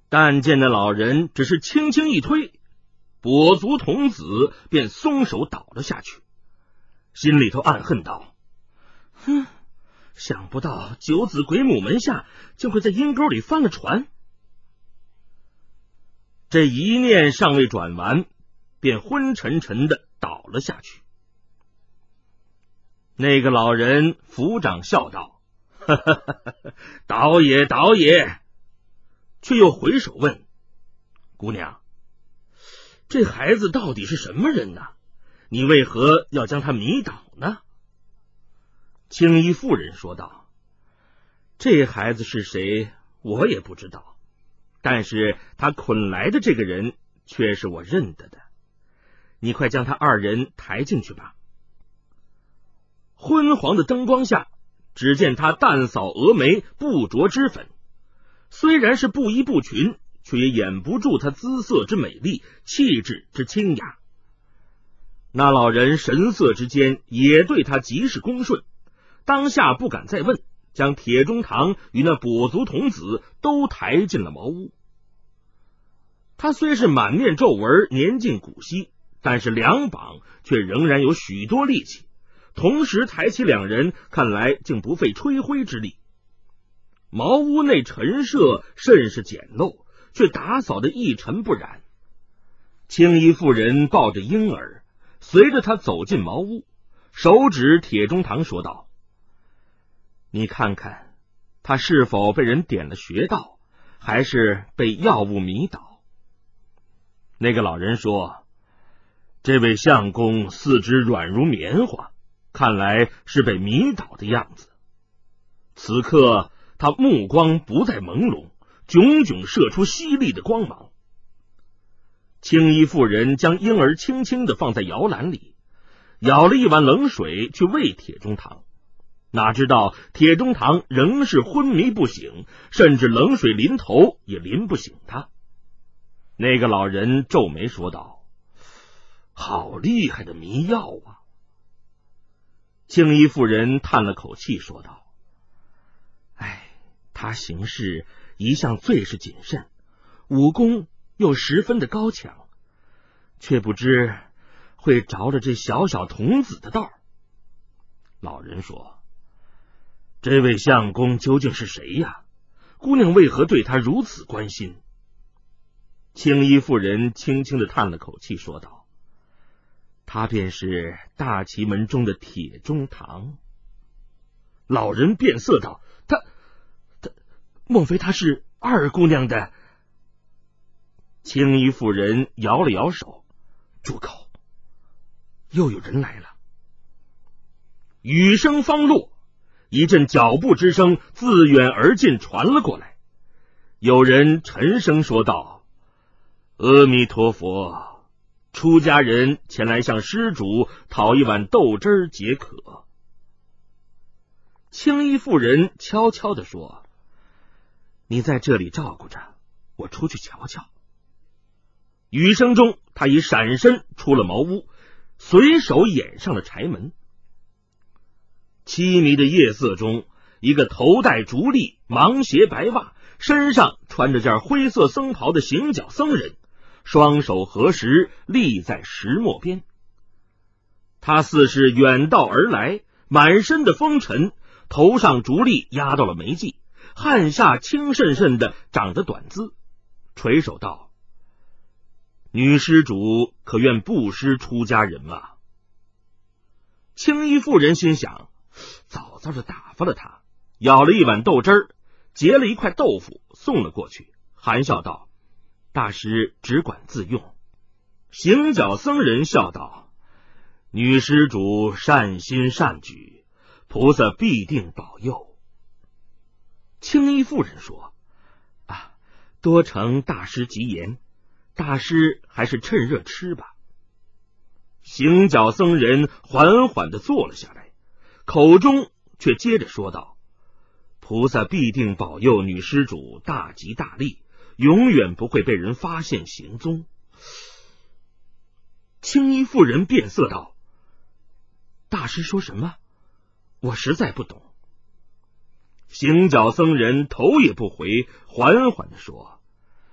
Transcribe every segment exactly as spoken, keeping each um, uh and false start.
但见那老人只是轻轻一推，跛足童子便松手倒了下去，心里头暗恨道：哼，想不到九子鬼母门下竟会在阴沟里翻了船。这一念尚未转完，便昏沉沉的倒了下去。那个老人抚掌笑道：哈哈哈哈，倒也倒也，却又回首问姑娘，这孩子到底是什么人呢？你为何要将他迷倒呢？青衣妇人说道：这孩子是谁我也不知道，但是他捆来的这个人却是我认得的，你快将他二人抬进去吧。昏黄的灯光下，只见他淡扫蛾眉，不着脂粉，虽然是布衣不群，却也掩不住他姿色之美丽，气质之清雅。那老人神色之间也对他极是恭顺，当下不敢再问，将铁中堂与那跛足童子都抬进了茅屋。他虽是满面皱纹，年近古稀，但是两膀却仍然有许多力气，同时抬起两人，看来竟不费吹灰之力。茅屋内陈设甚是简陋，却打扫得一尘不染。青衣妇人抱着婴儿，随着他走进茅屋，手指铁中堂说道：你看看他是否被人点了穴道，还是被药物迷倒。那个老人说：这位相公四肢软如棉花，看来是被迷倒的样子。此刻他目光不再朦胧，炯炯射出犀利的光芒。青衣妇人将婴儿轻轻地放在摇篮里，舀了一碗冷水去喂铁中堂，哪知道铁中堂仍是昏迷不醒，甚至冷水淋头也淋不醒他。那个老人皱眉说道：好厉害的迷药啊！青衣妇人叹了口气说道：哎，他行事一向最是谨慎，武功又十分的高强，却不知会着了这小小童子的道。老人说：这位相公究竟是谁呀？姑娘为何对他如此关心？青衣妇人轻轻地叹了口气说道：他便是大齐门中的铁中堂。老人变色道：他他莫非他是二姑娘的？青衣妇人摇了摇手：住口，又有人来了。雨声方落，一阵脚步之声自远而近传了过来，有人沉声说道：阿弥陀佛，出家人前来向施主讨一碗豆汁儿解渴。青衣妇人悄悄地说：你在这里照顾着，我出去瞧瞧。语声中，他已闪身出了茅屋，随手掩上了柴门。凄迷的夜色中，一个头戴竹笠、芒鞋白袜，身上穿着件灰色僧袍的行脚僧人，双手合十立在石磨边。他似是远道而来，满身的风尘，头上竹笠压到了眉际，汗下轻渗渗的长着短姿，垂手道：女施主可愿布施出家人吗？青衣妇人心想，早早就打发了他，舀了一碗豆汁儿，截了一块豆腐送了过去，含笑道：大师只管自用。行脚僧人笑道：女施主善心善举，菩萨必定保佑。青衣妇人说：啊，多承大师吉言，大师还是趁热吃吧。行脚僧人缓缓地坐了下来，口中却接着说道：菩萨必定保佑女施主大吉大利，永远不会被人发现行踪。青衣妇人变色道：大师说什么？我实在不懂。行脚僧人头也不回，缓缓地说：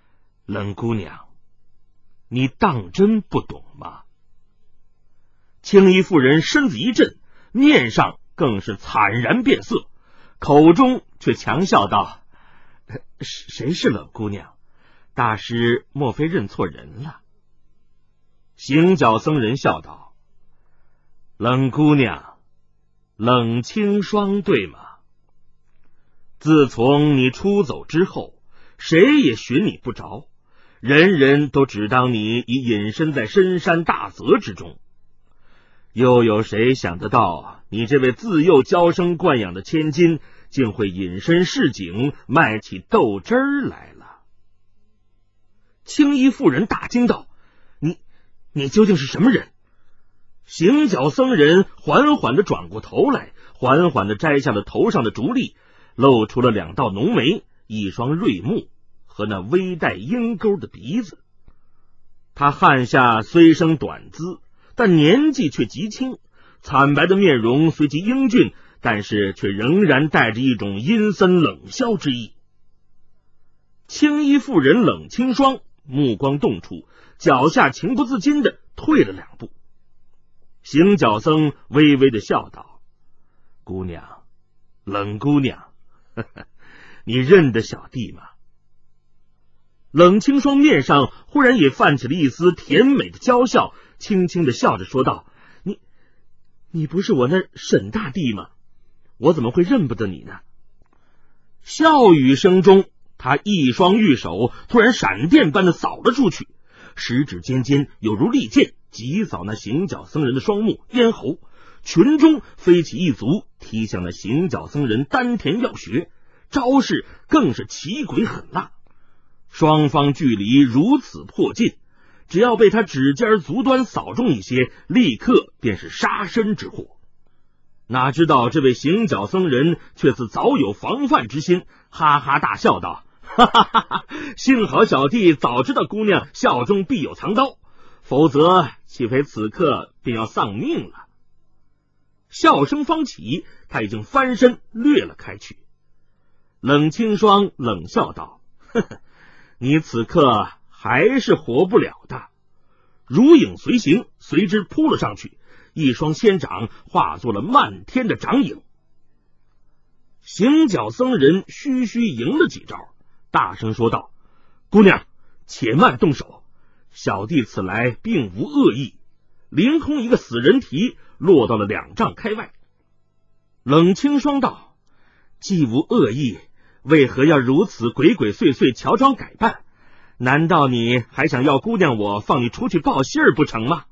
冷姑娘，你当真不懂吗？青衣妇人身子一震，面上更是惨然变色，口中却强笑道：谁是冷姑娘？大师莫非认错人了？行脚僧人笑道：冷姑娘，冷清霜对吗？自从你出走之后，谁也寻你不着，人人都只当你已隐身在深山大泽之中。又有谁想得到，你这位自幼娇生惯养的千金，竟会隐身市井，卖起豆汁儿来了？青衣妇人大惊道：你你究竟是什么人？行脚僧人缓缓地转过头来，缓缓地摘下了头上的竹笠，露出了两道浓眉，一双锐目和那微带鹰钩的鼻子。他汗下虽生短姿，但年纪却极轻，惨白的面容虽极英俊，但是却仍然带着一种阴森冷笑之意。青衣妇人冷清霜目光动触，脚下情不自禁地退了两步。行脚僧微微地笑道：姑娘，冷姑娘，呵呵，你认得小弟吗？冷清霜面上忽然也泛起了一丝甜美的娇笑，轻轻地笑着说道：你你不是我那沈大弟吗？我怎么会认不得你呢？笑语声中，他一双玉手突然闪电般的扫了出去，食指尖尖有如利剑，急扫那行脚僧人的双目咽喉，群中飞起一足，踢向那行脚僧人丹田要穴，招式更是奇诡狠辣。双方距离如此迫近，只要被他指尖足端扫中一些，立刻便是杀身之祸。哪知道这位行脚僧人却是早有防范之心，哈哈大笑道：哈哈哈哈，幸好小弟早知道姑娘笑中必有藏刀，否则岂非此刻便要丧命了。笑声方起，他已经翻身掠了开去。冷清霜冷笑道：呵呵，你此刻还是活不了的。如影随形，随之扑了上去，一双仙掌化作了漫天的掌影。行脚僧人虚虚赢了几招，大声说道：姑娘，且慢动手，小弟此来并无恶意。凌空一个死人蹄落到了两丈开外。冷清霜道：既无恶意，为何要如此鬼鬼祟祟乔装改扮？难道你还想要姑娘我放你出去报信儿不成吗？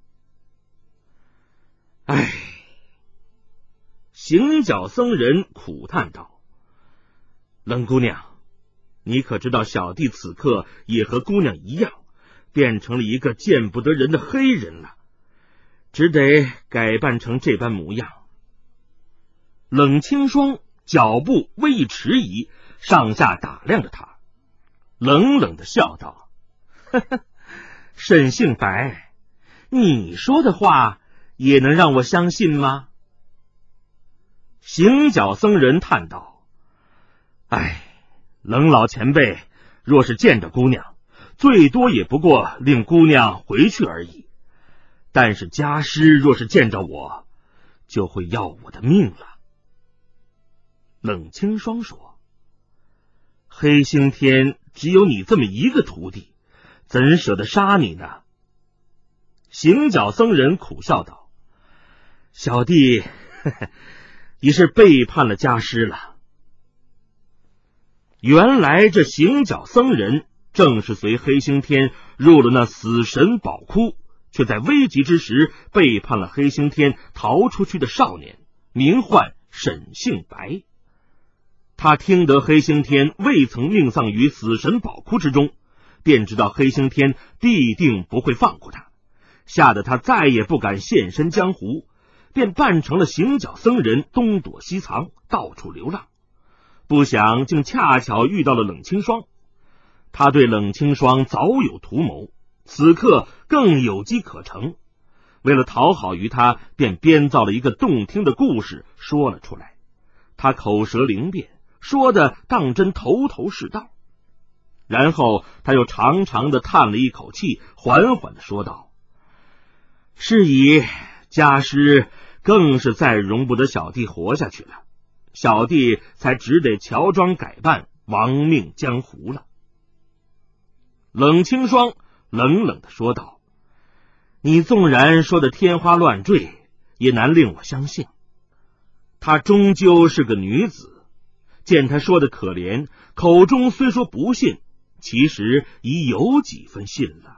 唉，行脚僧人苦叹道：冷姑娘，你可知道小弟此刻也和姑娘一样，变成了一个见不得人的黑人了，只得改扮成这般模样。冷清霜脚步微一迟疑，上下打量着他，冷冷的笑道：呵呵，沈姓白，你说的话也能让我相信吗？行脚僧人叹道：唉，冷老前辈若是见着姑娘，最多也不过令姑娘回去而已，但是家师若是见着我，就会要我的命了。冷清霜说：黑星天只有你这么一个徒弟，怎舍得杀你呢？行脚僧人苦笑道：小弟呵呵已是背叛了家师了。原来这行脚僧人正是随黑星天入了那死神宝窟，却在危急之时背叛了黑星天逃出去的少年，名唤沈姓白。他听得黑星天未曾命丧于死神宝窟之中，便知道黑星天必定不会放过他，吓得他再也不敢现身江湖，便扮成了行脚僧人，东躲西藏，到处流浪。不想竟恰巧遇到了冷清霜，他对冷清霜早有图谋，此刻更有机可乘。为了讨好于他，便编造了一个动听的故事说了出来。他口舌灵辩，说的当真头头是道。 然后他又长长的叹了一口气，缓缓的说道：是以家师更是再容不得小弟活下去了，小弟才只得乔装改扮，亡命江湖了。冷清霜冷冷的说道：你纵然说的天花乱坠，也难令我相信。她终究是个女子，见她说的可怜，口中虽说不信，其实已有几分信了。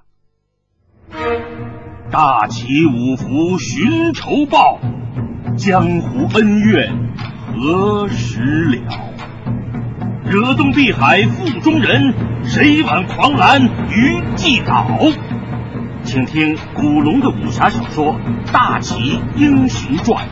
大齐五福寻仇报，江湖恩怨何时了？惹动碧海腹中人，谁挽狂澜于既倒？请听古龙的武侠小说《大齐英雄传》。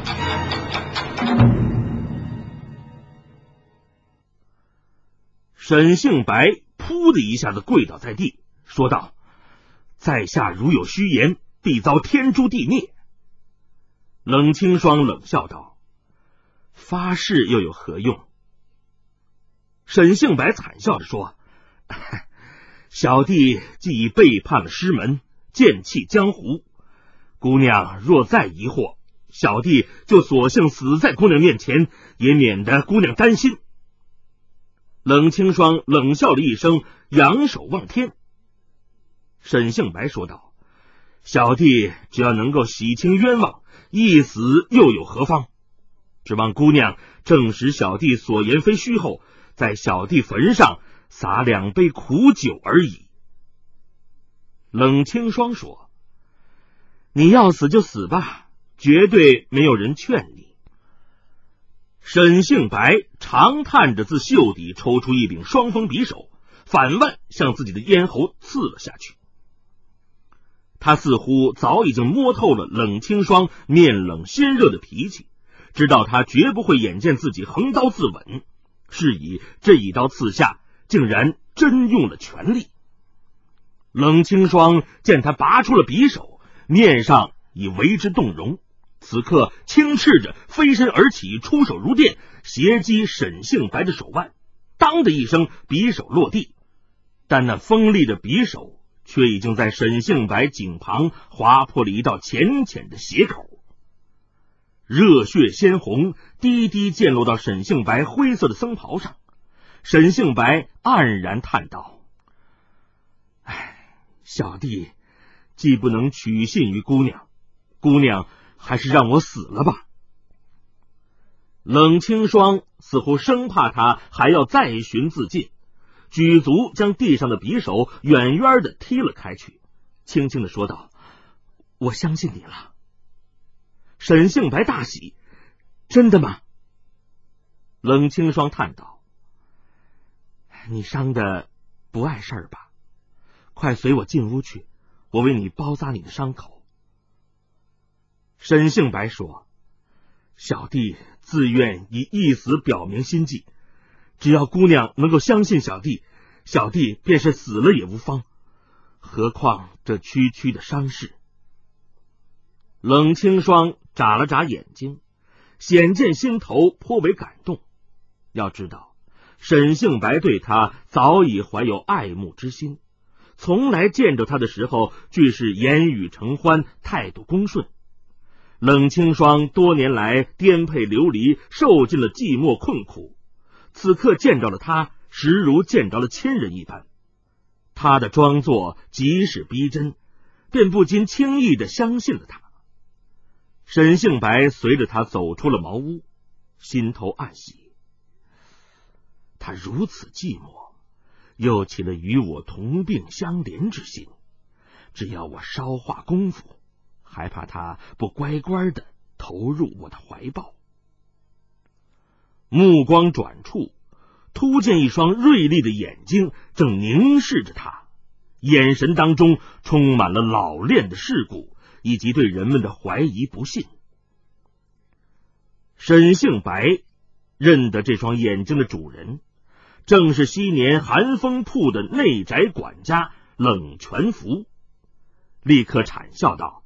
沈杏白扑的一下子跪倒在地，说道：在下如有虚言，必遭天诛地灭。冷清霜冷笑道：发誓又有何用？沈杏白惨笑着说：小弟既已背叛了师门，剑弃江湖，姑娘若再疑惑，小弟就索性死在姑娘面前，也免得姑娘担心。冷清霜冷笑了一声，扬手望天。沈杏白说道：小弟只要能够洗清冤枉，一死又有何妨？指望姑娘证实小弟所言非虚后，在小弟坟上洒两杯苦酒而已。冷清霜说：你要死就死吧，绝对没有人劝你。沈杏白长叹着自袖底抽出一柄双锋匕首，反腕向自己的咽喉刺了下去。他似乎早已经摸透了冷清霜面冷心热的脾气，知道他绝不会眼见自己横刀自刎，是以这一刀刺下，竟然真用了全力。冷清霜见他拔出了匕首，面上已为之动容，此刻轻斥着飞身而起，出手如电，斜击沈杏白的手腕，当的一声，匕首落地，但那锋利的匕首却已经在沈杏白颈旁划破了一道浅浅的血口，热血鲜红滴滴溅落到沈杏白灰色的僧袍上。沈杏白黯然叹道：唉，小弟既不能取信于姑娘，姑娘还是让我死了吧。冷清霜似乎生怕他还要再寻自尽，举足将地上的匕首远远的踢了开去，轻轻的说道：我相信你了。沈杏白大喜：真的吗？冷清霜叹道：你伤的不碍事儿吧？快随我进屋去，我为你包扎你的伤口。沈杏白说：小弟自愿以一死表明心迹，只要姑娘能够相信小弟，小弟便是死了也无妨，何况这区区的伤势。冷清霜眨了眨眼睛，显见心头颇为感动。要知道沈杏白对他早已怀有爱慕之心，从来见着他的时候俱是言语承欢，态度恭顺。冷清霜多年来颠沛流离，受尽了寂寞困苦，此刻见着了他，实如见着了亲人一般。他的装作极是逼真，便不禁轻易的相信了他。沈杏白随着他走出了茅屋，心头暗喜。他如此寂寞，又起了与我同病相怜之心，只要我稍化功夫，还怕他不乖乖的投入我的怀抱。目光转处，突见一双锐利的眼睛正凝视着他，眼神当中充满了老练的世故，以及对人们的怀疑不信。沈杏白认得这双眼睛的主人，正是昔年寒风铺的内宅管家冷全福，立刻惨笑道：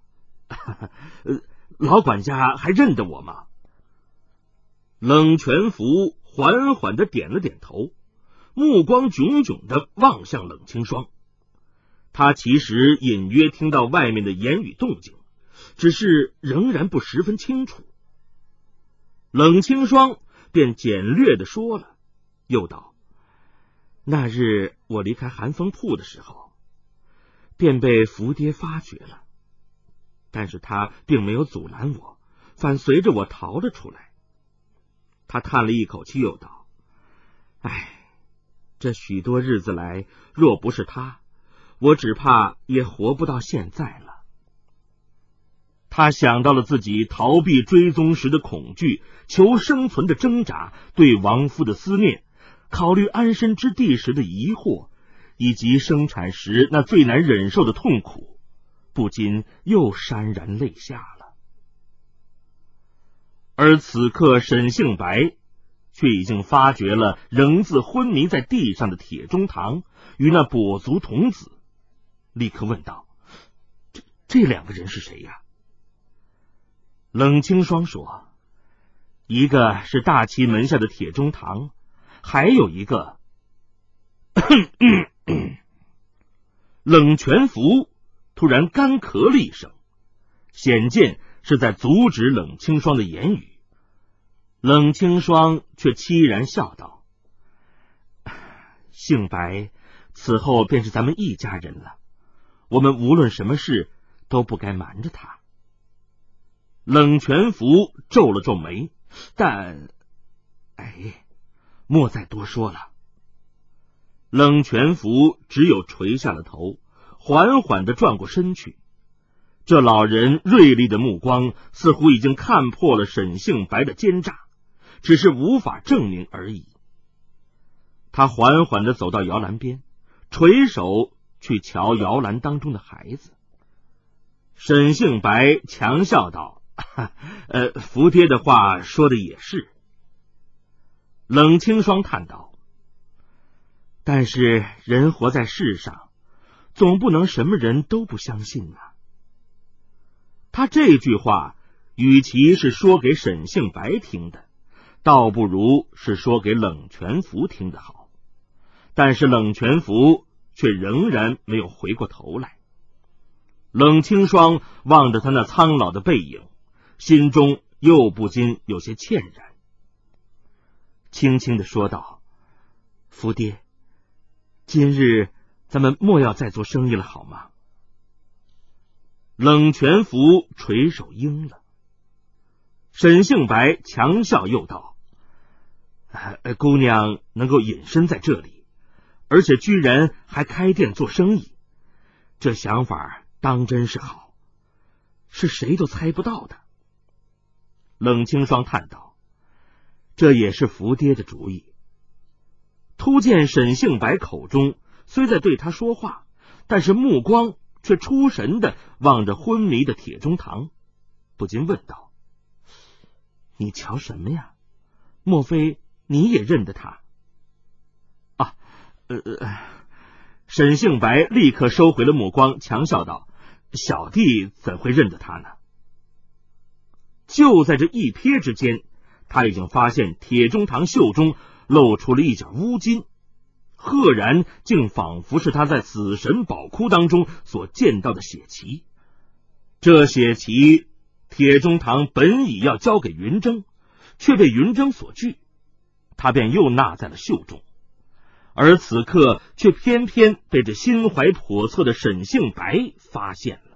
老管家还认得我吗？冷全福缓缓的点了点头， 目光炯炯地望向冷清霜。他其实隐约听到外面的言语动静，只是仍然不十分清楚。冷清霜便简略地说了，又道：那日我离开寒风铺的时候，便被福爹发觉了，但是他并没有阻拦我，反随着我逃了出来。他叹了一口气，又道：唉，这许多日子来，若不是他，我只怕也活不到现在了。他想到了自己逃避追踪时的恐惧，求生存的挣扎，对亡夫的思念，考虑安身之地时的疑惑，以及生产时那最难忍受的痛苦，不禁又潸然泪下了。而此刻沈杏白却已经发觉了仍自昏迷在地上的铁中堂与那跛足童子，立刻问道：这这两个人是谁呀？冷清霜说：一个是大齐门下的铁中堂，还有一个冷泉福突然干咳了一声，显见是在阻止冷清霜的言语。冷清霜却凄然笑道：杏白此后便是咱们一家人了，我们无论什么事都不该瞒着他。冷泉福皱了皱眉，但哎，莫再多说了。冷泉福只有垂下了头，缓缓地转过身去。这老人锐利的目光似乎已经看破了沈杏白的奸诈，只是无法证明而已。他缓缓地走到摇篮边，垂手去瞧摇篮当中的孩子。沈杏白强笑道：呃，福爹的话说的也是。冷清霜叹道：但是人活在世上，总不能什么人都不相信啊。他这句话与其是说给沈杏白听的，倒不如是说给冷泉福听的好。但是冷泉福却仍然没有回过头来。冷清霜望着他那苍老的背影，心中又不禁有些歉然，轻轻地说道：福爹，今日咱们莫要再做生意了好吗？冷泉福垂手应了。沈杏白强笑又道：呃、姑娘能够隐身在这里，而且居然还开店做生意，这想法当真是好，是谁都猜不到的。冷清霜叹道：这也是福爹的主意。突见沈杏白口中虽在对他说话，但是目光却出神地望着昏迷的铁中堂，不禁问道：你瞧什么呀？莫非你也认得他？啊，呃，沈杏白立刻收回了目光，强笑道：小弟怎会认得他呢？就在这一瞥之间，他已经发现铁中堂袖中露出了一角乌金，赫然竟仿佛是他在死神宝窟当中所见到的血旗。这血旗铁中堂本已要交给云峥，却被云峥所拒，他便又纳在了袖中，而此刻却偏偏被这心怀叵测的沈杏白发现了。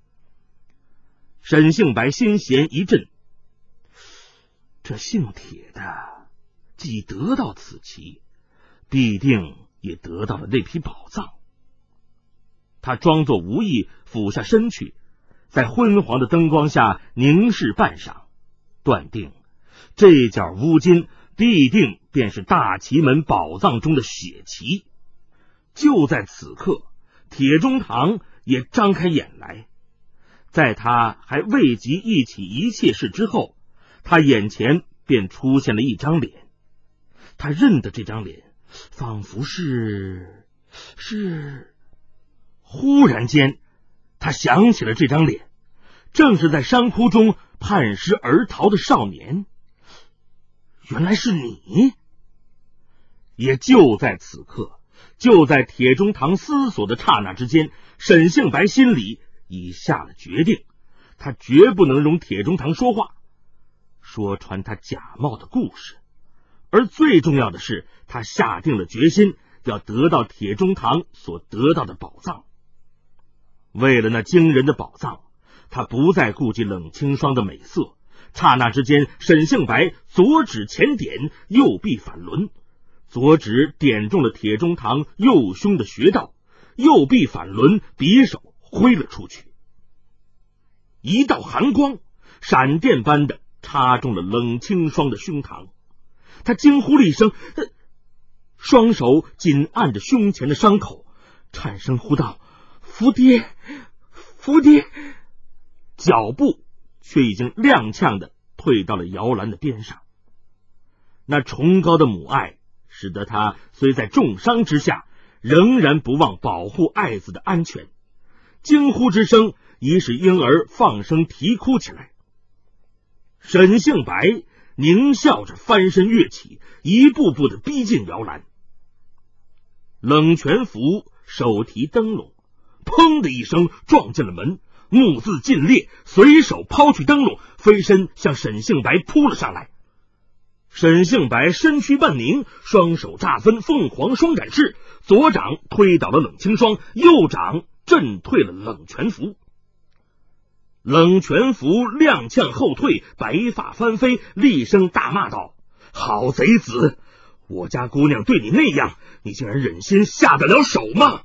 沈杏白心弦一震，这姓铁的既得到此旗，必定也得到了那批宝藏。他装作无意，俯下身去，在昏黄的灯光下凝视半晌，断定这角乌金必定便是大齐门宝藏中的血旗。就在此刻，铁中堂也张开眼来，在他还未及忆起一切事之后，他眼前便出现了一张脸。他认得这张脸，仿佛是是忽然间他想起了这张脸，正是在山窟中叛师而逃的少年。原来是你！ 也就在此刻，就在铁中堂思索的刹那之间，沈杏白心里已下了决定，他绝不能容铁中堂说话，说穿他假冒的故事。而最重要的是，他下定了决心要得到铁中堂所得到的宝藏。为了那惊人的宝藏，他不再顾及冷清霜的美色。刹那之间，沈杏白左指前点，右臂反抡，左指点中了铁中堂右胸的穴道，右臂反抡，匕首挥了出去。一道寒光闪电般的插中了冷清霜的胸膛，他惊呼了一声，呃、双手紧按着胸前的伤口，颤声呼道：“福爹，福爹！”脚步却已经踉跄的退到了摇篮的边上。那崇高的母爱使得他虽在重伤之下，仍然不忘保护爱子的安全。惊呼之声已使婴儿放声啼哭起来。沈杏白狞笑着翻身跃起，一步步的逼近摇篮。冷泉福手提灯笼，砰的一声撞进了门，目眦尽裂，随手抛去灯笼，飞身向沈杏白扑了上来。沈杏白身躯半凝，双手乍分凤凰双展翅，左掌推倒了冷清霜，右掌震退了冷泉福。冷泉福踉跄后退，白发翻飞，厉声大骂道：“好贼子！我家姑娘对你那样，你竟然忍心下得了手吗？”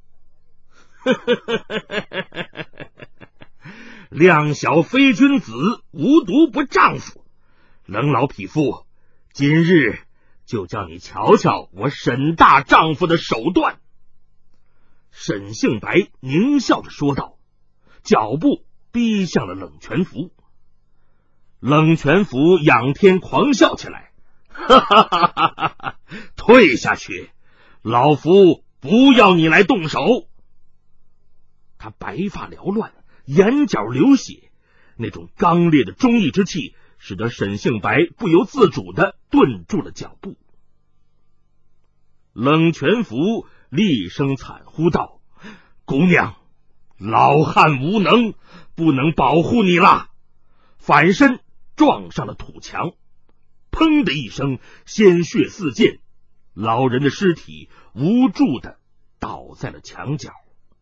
量小非君子，无毒不丈夫。冷老匹夫，今日就叫你瞧瞧我沈大丈夫的手段。沈杏白狞笑着说道，脚步逼向了冷泉福。冷泉福仰天狂笑起来，哈哈哈哈哈！退下去，老夫不要你来动手。他白发缭乱，眼角流血，那种刚烈的忠义之气使得沈杏白不由自主地顿住了脚步。冷泉福厉声惨呼道：“姑娘，老汉无能，不能保护你了！”反身撞上了土墙，砰的一声，鲜血四溅，老人的尸体无助地倒在了墙角。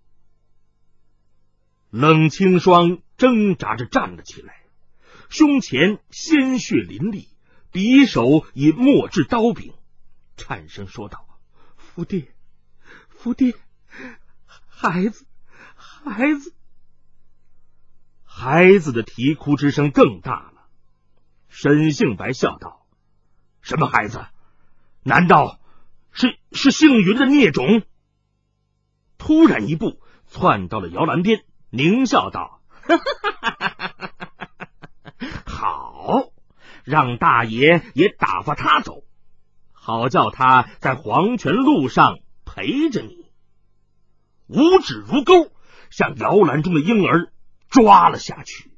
冷清霜挣扎着站了起来，胸前鲜血淋漓，匕首已没至刀柄，颤声说道：“福爹，福爹，孩子，孩子！”孩子的啼哭之声更大了。沈杏白笑道：“什么孩子？难道是是幸云的孽种？”突然一步窜到了摇篮边，狞笑道：“好，让大爷也打发他走，好叫他在黄泉路上陪着你。”五指如钩，向摇篮中的婴儿抓了下去。